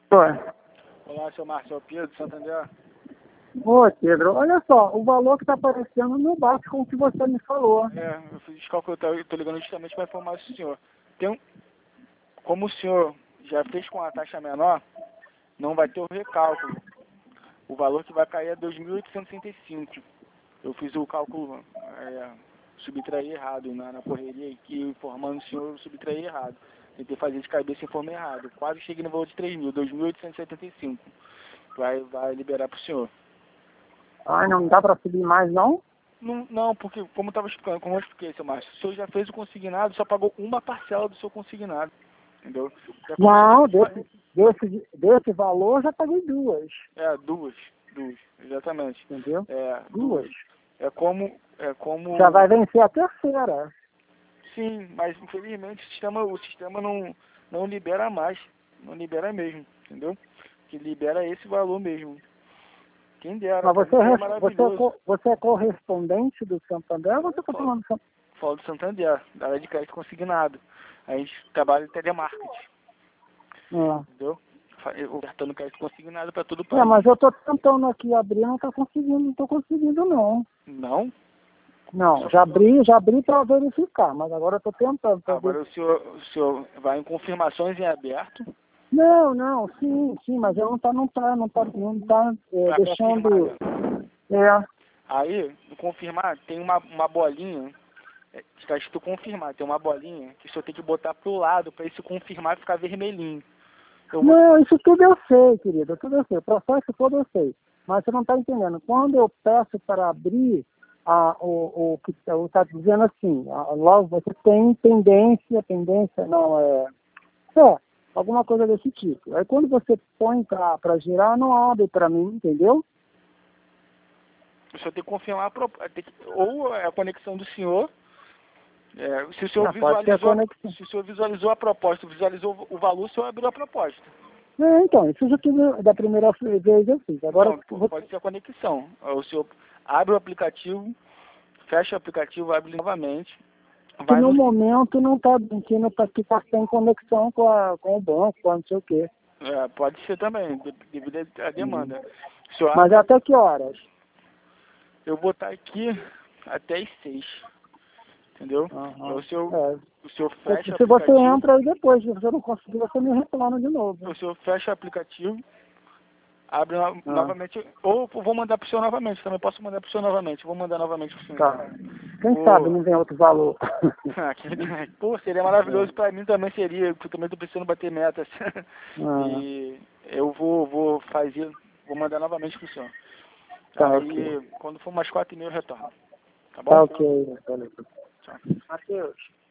Oi. Olá, seu Marcelo Pedro, Santander. Oi, Pedro. Olha só, o valor que está aparecendo não bate com o que você me falou. Eu fiz os cálculos, eu tô ligando justamente para informar o senhor. Como o senhor já fez com a taxa menor, não vai ter o recálculo. O valor que vai cair é 2.865. Eu fiz o cálculo, subtrair errado na correria aqui, informando o senhor, eu subtraí errado. Tentei fazer de cabeça e informei errado. Quase cheguei no valor de 3.000, 2.875. Vai liberar para o senhor. Ai, não dá para subir mais, não? Não, porque como eu estava explicando, como eu expliquei, seu Márcio, o senhor já fez o consignado, só pagou uma parcela do seu consignado, entendeu? Não, desse valor eu já paguei duas. Duas, exatamente. Entendeu? Duas. É como... Já vai vencer a terceira. Sim, mas infelizmente o sistema não libera mais, não libera mesmo, entendeu? Que libera esse valor mesmo. Quem dera, Mas é maravilhoso. você é correspondente do Santander ou você está falando do Santander? Falo do Santander, da área de crédito consignado. A gente trabalha em telemarketing, entendeu? Ofertando crédito consignado para todo o país. Mas eu estou tentando aqui abrir, não estou conseguindo não. Não? Não, já abri para verificar, mas agora eu estou tentando. Agora o senhor vai em confirmações em aberto. Não, sim, mas eu não tá deixando. Aí, no confirmar, tem uma bolinha, está escrito confirmar, tem uma bolinha que o senhor tem que botar pro lado para esse confirmar ficar vermelhinho. Não, isso tudo eu sei, querido, tudo eu sei, o processo todo eu sei. Mas você não está entendendo. Quando eu peço para abrir o que está dizendo assim, logo você tem alguma coisa desse tipo. Aí quando você põe para girar, não abre para mim, entendeu? O senhor tem que confirmar ou é a conexão do senhor. Se o senhor visualizou a proposta, visualizou o valor, o senhor abriu a proposta. Então, isso eu já tive da primeira vez eu fiz. Agora não, pode ser a conexão. O senhor abre o aplicativo, fecha o aplicativo, abre novamente. Que no momento não está que tá sem conexão com o banco, com não sei o quê. Pode ser também, devido à demanda. Mas até que horas? Eu vou estar aqui até às 6. Entendeu? O senhor fecha se você entra aí depois, se você não conseguir, você me retorna de novo. O senhor fecha o aplicativo, abre novamente, ou vou mandar para o senhor novamente, também posso mandar para o senhor novamente, vou mandar novamente para o senhor. Tá. Quem sabe não vem outro valor. Pô, seria maravilhoso para mim também seria, porque eu também estou precisando bater metas. E eu vou mandar novamente para o senhor. Tá, aí, ok. quando for umas 4h30 eu retorno. Tá bom? Tá ok, beleza. Tchau. Matheus.